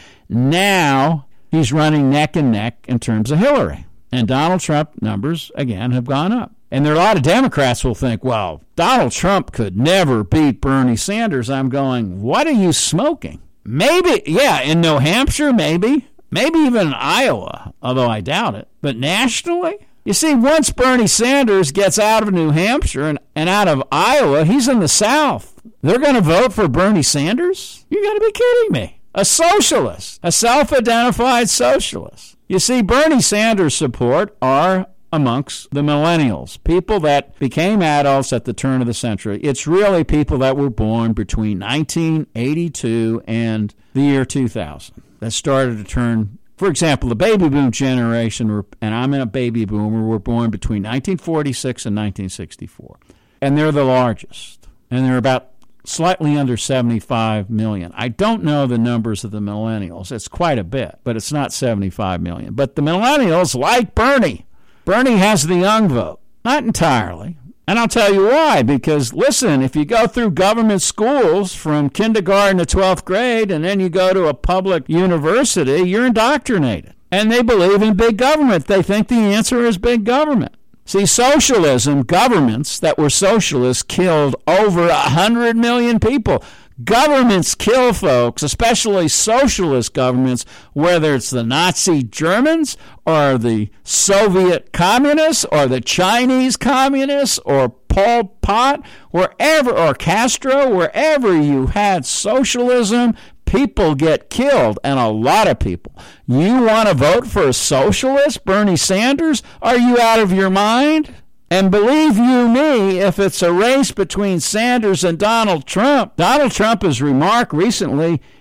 Now, he's running neck and neck in terms of Hillary. And Donald Trump numbers, again, have gone up. And there are a lot of Democrats will think, well, Donald Trump could never beat Bernie Sanders. I'm going, what are you smoking? Maybe, yeah, in New Hampshire, maybe. Maybe even in Iowa, although I doubt it. But nationally? You see, once Bernie Sanders gets out of New Hampshire and, and out of Iowa, he's in the South. They're going to vote for Bernie Sanders? You got to be kidding me. A socialist, a self-identified socialist. You see, Bernie Sanders' support are amongst the millennials, people that became adults at the turn of the century. It's really people that were born between nineteen eighty-two and the year two thousand that started to turn. For example, the baby boom generation, and I'm a baby boomer, were born between nineteen forty-six and nineteen sixty-four. And they're the largest. And they're about slightly under seventy-five million. I don't know the numbers of the millennials. It's quite a bit, but it's not seventy-five million. But the millennials like Bernie. Bernie has the young vote. Not entirely. And I'll tell you why. Because, listen, if you go through government schools from kindergarten to twelfth grade and then you go to a public university, you're indoctrinated. And they believe in big government. They think the answer is big government. See, socialism, governments that were socialists killed over one hundred million people. Governments kill folks, especially socialist governments, whether it's the Nazi Germans or the Soviet communists or the Chinese communists or Pol Pot, wherever, or Castro, wherever you had socialism, people get killed, and a lot of people. You want to vote for a socialist, Bernie Sanders? Are you out of your mind? And believe you me, if it's a race between Sanders and Donald Trump, Donald Trump has remarked recently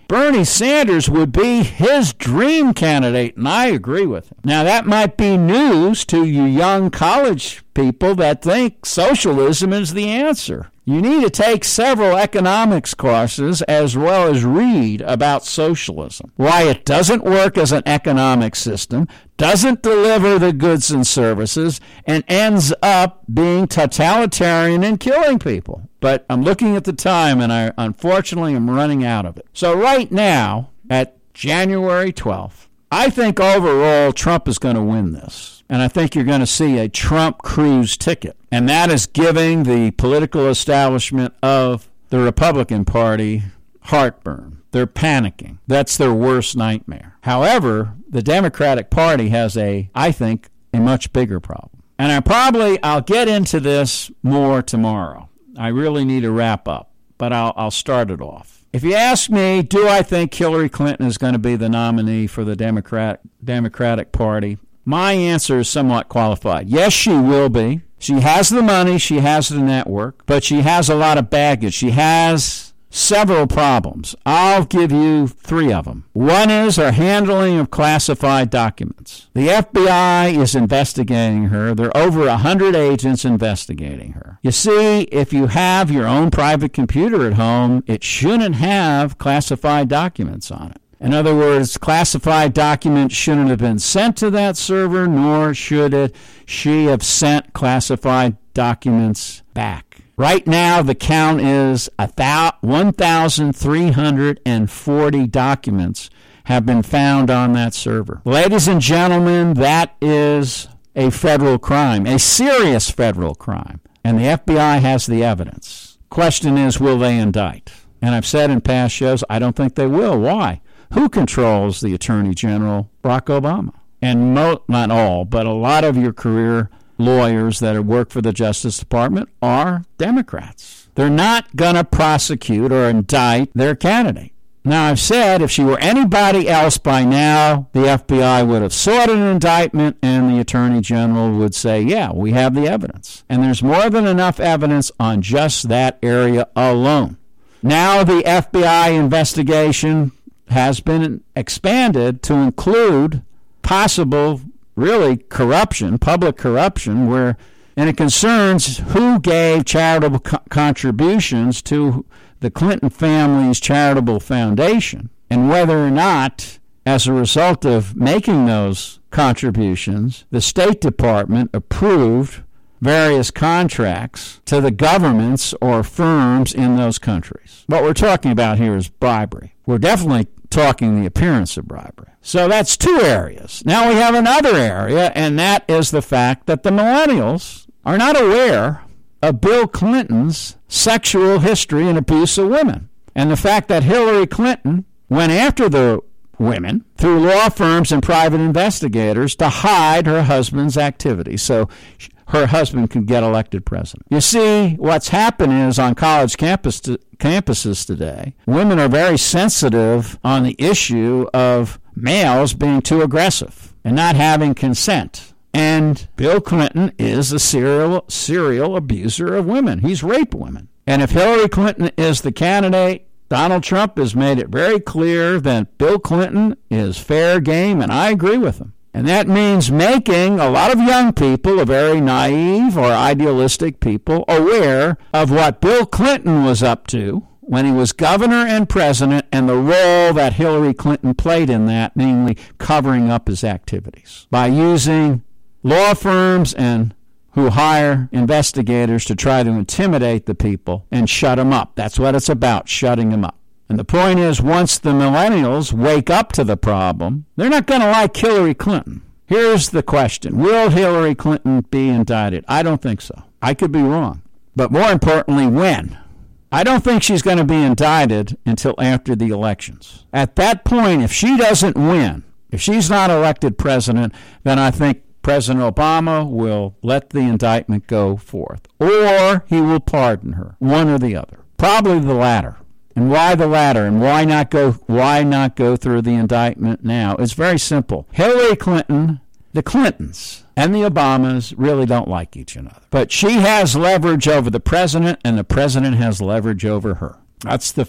Bernie Sanders would be his dream candidate, and I agree with him. Now, that might be news to you young college people that think socialism is the answer. You need to take several economics courses as well as read about socialism, why it doesn't work as an economic system, doesn't deliver the goods and services, and ends up being totalitarian and killing people. But I'm looking at the time, and I unfortunately am running out of it. So right now, at January twelfth, I think overall Trump is going to win this. And I think you're going to see a Trump-Cruz ticket. And that is giving the political establishment of the Republican Party heartburn. They're panicking. That's their worst nightmare. However, the Democratic Party has a, I think, a much bigger problem. And I probably, I'll get into this more tomorrow. I really need to wrap up, but I'll, I'll start it off. If you ask me, do I think Hillary Clinton is going to be the nominee for the Democrat, Democratic Party? My answer is somewhat qualified. Yes, she will be. She has the money, she has the network, but she has a lot of baggage. She has several problems. I'll give you three of them. One is her handling of classified documents. The F B I is investigating her. There are over one hundred agents investigating her. You see, if you have your own private computer at home, it shouldn't have classified documents on it. In other words, classified documents shouldn't have been sent to that server, nor should it she have sent classified documents back. Right now, the count is one thousand three hundred forty documents have been found on that server. Ladies and gentlemen, that is a federal crime, a serious federal crime, and the F B I has the evidence. Question is, will they indict? And I've said in past shows, I don't think they will. Why? Who controls the Attorney General? Barack Obama. And mo- not all, but a lot of your career lawyers that have worked for the Justice Department are Democrats. They're not going to prosecute or indict their candidate. Now, I've said if she were anybody else by now, the F B I would have sought an indictment and the Attorney General would say, yeah, we have the evidence. And there's more than enough evidence on just that area alone. Now the F B I investigation has been expanded to include possible, really, corruption, public corruption, where, and it concerns who gave charitable co- contributions to the Clinton family's charitable foundation, and whether or not, as a result of making those contributions, the State Department approved various contracts to the governments or firms in those countries. What we're talking about here is bribery. We're definitely talking the appearance of bribery. So that's two areas. Now we have another area, and that is the fact that the millennials are not aware of Bill Clinton's sexual history and abuse of women. And the fact that Hillary Clinton went after the women through law firms and private investigators to hide her husband's activities so her husband could get elected president. You see, what's happened is on college campus to, campuses today, women are very sensitive on the issue of males being too aggressive and not having consent. And Bill Clinton is a serial serial abuser of women. He's raped women. And if Hillary Clinton is the candidate, Donald Trump has made it very clear that Bill Clinton is fair game, and I agree with him. And that means making a lot of young people, a very naive or idealistic people, aware of what Bill Clinton was up to when he was governor and president and the role that Hillary Clinton played in that, namely covering up his activities by using law firms and who hire investigators to try to intimidate the people and shut them up. That's what it's about, shutting them up. And the point is, once the millennials wake up to the problem, they're not going to like Hillary Clinton. Here's the question. Will Hillary Clinton be indicted? I don't think so. I could be wrong. But more importantly, when? I don't think she's going to be indicted until after the elections. At that point, if she doesn't win, if she's not elected president, then I think President Obama will let the indictment go forth. Or he will pardon her, one or the other. Probably the latter. And why the latter? And why not go why not go through the indictment now? It's very simple. Hillary Clinton, the Clintons, and the Obamas really don't like each other. But she has leverage over the president, and the president has leverage over her. That's the fact.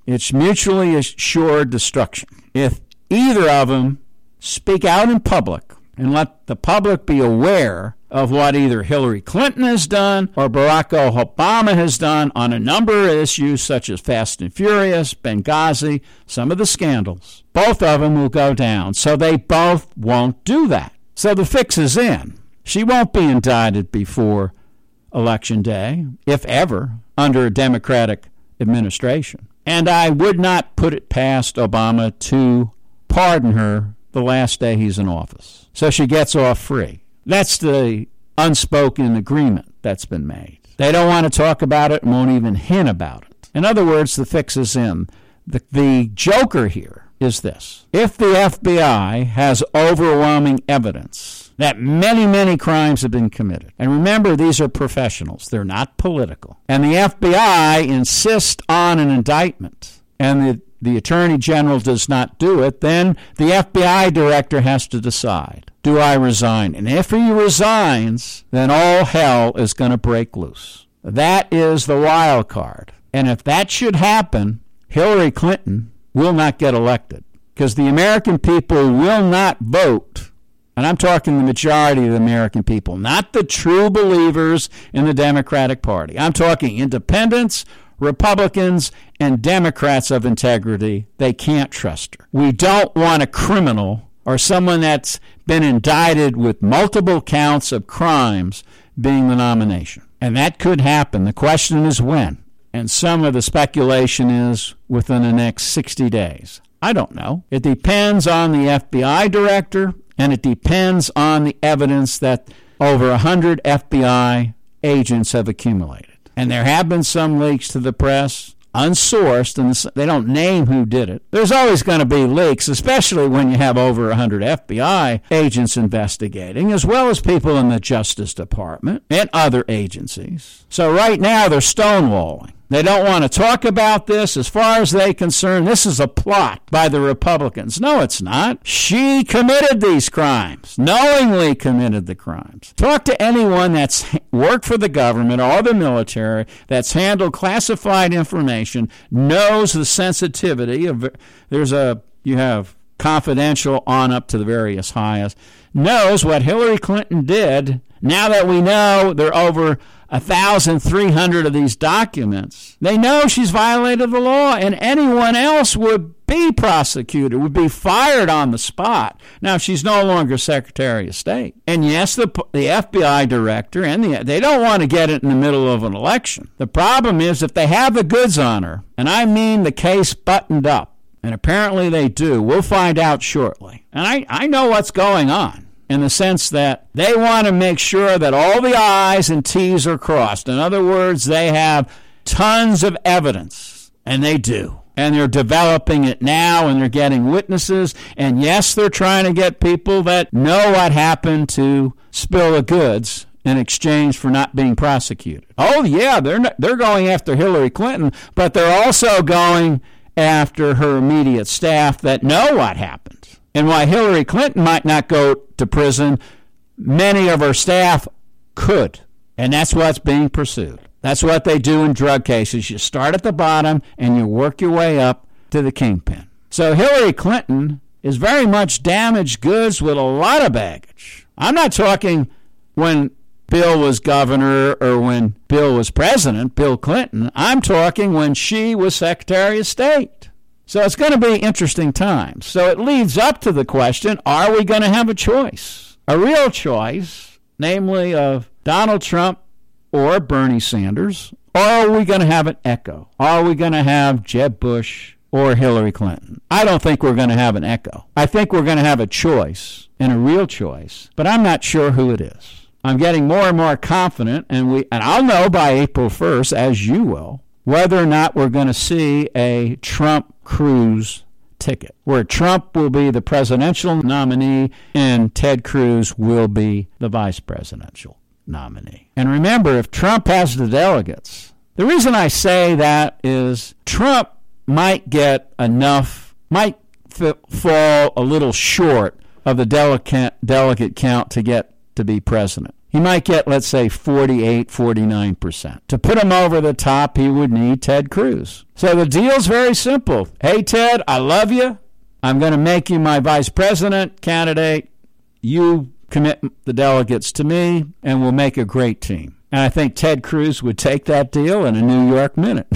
It's mutually assured destruction. If either of them speak out in public and let the public be aware of what either Hillary Clinton has done or Barack Obama has done on a number of issues such as Fast and Furious, Benghazi, some of the scandals, both of them will go down. So they both won't do that. So the fix is in. She won't be indicted before Election Day, if ever, under a Democratic administration. And I would not put it past Obama to pardon her the last day he's in office. So she gets off free. That's the unspoken agreement that's been made. They don't want to talk about it and won't even hint about it. In other words, the fix is in. The, the joker here is this. If the F B I has overwhelming evidence that many, many crimes have been committed, and remember, these are professionals. They're not political. And the F B I insists on an indictment, and the the Attorney General does not do it, then the F B I director has to decide, do I resign? And if he resigns, then all hell is going to break loose. That is the wild card. And if that should happen, Hillary Clinton will not get elected because the American people will not vote. And I'm talking the majority of the American people, not the true believers in the Democratic Party. I'm talking independents, Republicans, and Democrats of integrity. They can't trust her. We don't want a criminal or someone that's been indicted with multiple counts of crimes being the nomination. And that could happen. The question is when. And some of the speculation is within the next sixty days. I don't know. It depends on the F B I director, and it depends on the evidence that over one hundred F B I agents have accumulated. And there have been some leaks to the press, unsourced, and they don't name who did it. There's always going to be leaks, especially when you have over one hundred F B I agents investigating, as well as people in the Justice Department and other agencies. So right now they're stonewalling. They don't want to talk about this. As far as they're concerned, this is a plot by the Republicans. No, it's not. She committed these crimes, knowingly committed the crimes. Talk to anyone that's worked for the government or the military, that's handled classified information, knows the sensitivity of, there's a, you have confidential on up to the various highest, knows what Hillary Clinton did. Now that we know there are over one thousand three hundred of these documents, they know she's violated the law, and anyone else would be prosecuted, would be fired on the spot. Now, she's no longer Secretary of State. And yes, the the F B I director, and the, they don't want to get it in the middle of an election. The problem is if they have the goods on her, and I mean the case buttoned up, and apparently they do, we'll find out shortly. And I, I know what's going on, in the sense that they want to make sure that all the I's and T's are crossed. In other words, they have tons of evidence, and they do. And they're developing it now, and they're getting witnesses. And yes, they're trying to get people that know what happened to spill the goods in exchange for not being prosecuted. Oh, yeah, they're not, they're going after Hillary Clinton, but they're also going after her immediate staff that know what happened. And while Hillary Clinton might not go to prison, many of her staff could. And that's what's being pursued. That's what they do in drug cases. You start at the bottom and you work your way up to the kingpin. So Hillary Clinton is very much damaged goods with a lot of baggage. I'm not talking when Bill was governor or when Bill was president, Bill Clinton. I'm talking when she was Secretary of State. So it's going to be interesting times. So it leads up to the question, are we going to have a choice? A real choice, namely of Donald Trump or Bernie Sanders, or are we going to have an echo? Are we going to have Jeb Bush or Hillary Clinton? I don't think we're going to have an echo. I think we're going to have a choice, and a real choice, but I'm not sure who it is. I'm getting more and more confident, and we and I'll know by April first, as you will, whether or not we're going to see a Trump-Cruz ticket, where Trump will be the presidential nominee and Ted Cruz will be the vice presidential nominee. And remember, if Trump has the delegates, the reason I say that is Trump might get enough, might f- fall a little short of the delegate, delegate count to get to be president. he might get, let's say, forty-eight, forty-nine percent. To put him over the top, he would need Ted Cruz. So the deal's very simple. Hey, Ted, I love you. I'm going to make you my vice president candidate. You commit the delegates to me, and we'll make a great team. And I think Ted Cruz would take that deal in a New York minute.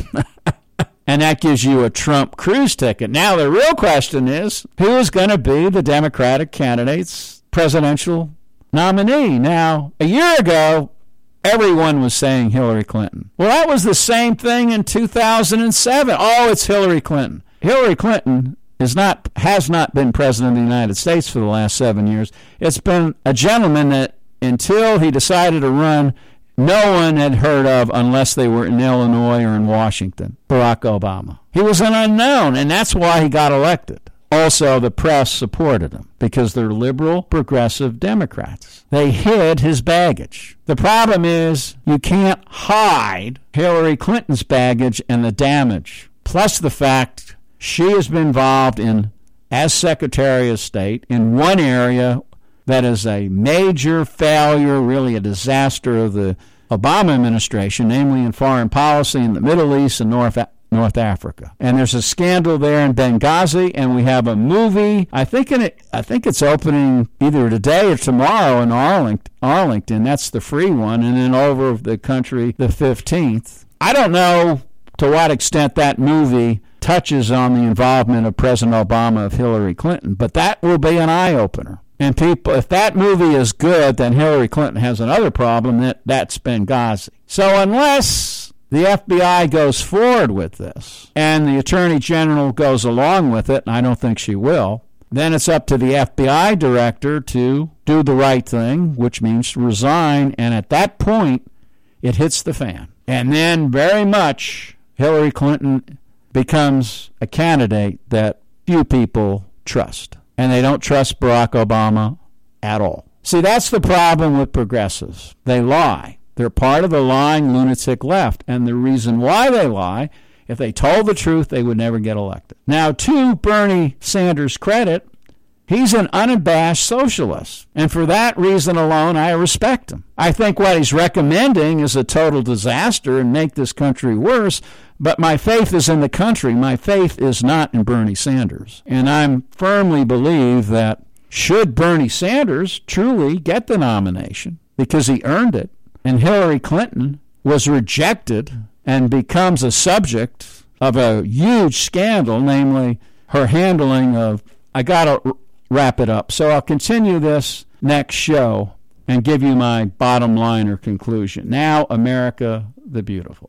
And that gives you a Trump-Cruz ticket. Now, the real question is, who is going to be the Democratic candidate's presidential nominee? Now, a year ago, everyone was saying Hillary Clinton. Well, that was the same thing in two thousand seven. Oh, it's Hillary Clinton. Hillary Clinton is not has not been president of the United States for the last seven years. It's been a gentleman that, until he decided to run, no one had heard of unless they were in Illinois or in Washington, Barack Obama. He was an unknown, and that's why he got elected. Also, the press supported him because they're liberal, progressive Democrats. They hid his baggage. The problem is you can't hide Hillary Clinton's baggage and the damage, plus the fact she has been involved in, as Secretary of State, in one area that is a major failure, really a disaster of the Obama administration, namely in foreign policy in the Middle East and North North Africa. And there's a scandal there in Benghazi, and we have a movie. I think in it, I think it's opening either today or tomorrow in Arlington. Arlington, that's the free one, and then over the country the fifteenth. I don't know to what extent that movie touches on the involvement of President Obama of Hillary Clinton, but that will be an eye-opener. And people, if that movie is good, then Hillary Clinton has another problem, that that's Benghazi. So unless the F B I goes forward with this and the Attorney General goes along with it, and I don't think she will, then it's up to the F B I director to do the right thing, which means to resign. And at that point, it hits the fan. And then very much Hillary Clinton becomes a candidate that few people trust. And they don't trust Barack Obama at all. See, that's the problem with progressives. They lie. They're part of the lying lunatic left. And the reason why they lie, if they told the truth, they would never get elected. Now, to Bernie Sanders' credit, he's an unabashed socialist. And for that reason alone, I respect him. I think what he's recommending is a total disaster and make this country worse. But my faith is in the country. My faith is not in Bernie Sanders. And I firmly believe that should Bernie Sanders truly get the nomination, because he earned it, and Hillary Clinton was rejected and becomes a subject of a huge scandal, namely her handling of, I got to wrap it up. So I'll continue this next show and give you my bottom line or conclusion. Now, America the Beautiful.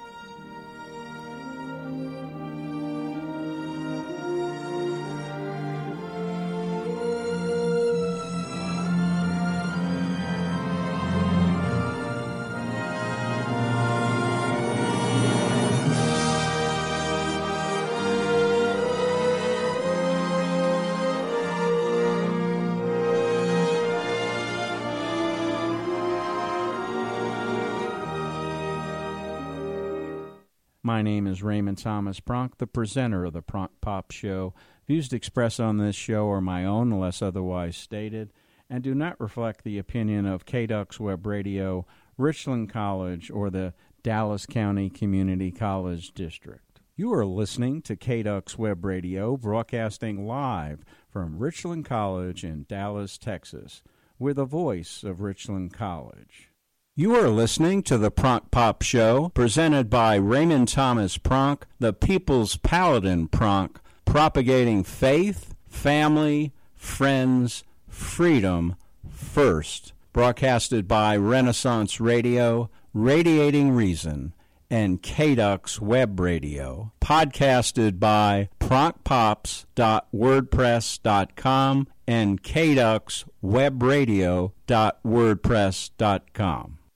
My name is Raymond Thomas Pronk, the presenter of the Pronk Pop Show. Views expressed on this show are my own, unless otherwise stated, and do not reflect the opinion of K D U X Web Radio, Richland College, or the Dallas County Community College District. You are listening to K D U X Web Radio, broadcasting live from Richland College in Dallas, Texas. We're the voice of Richland College. You are listening to the Pronk Pop Show, presented by Raymond Thomas Pronk, the People's Paladin Pronk, propagating faith, family, friends, freedom first. Broadcasted by Renaissance Radio, Radiating Reason, and K D U X Web Radio. Podcasted by pronk pops dot wordpress dot com and K D U X web radio dot wordpress dot com.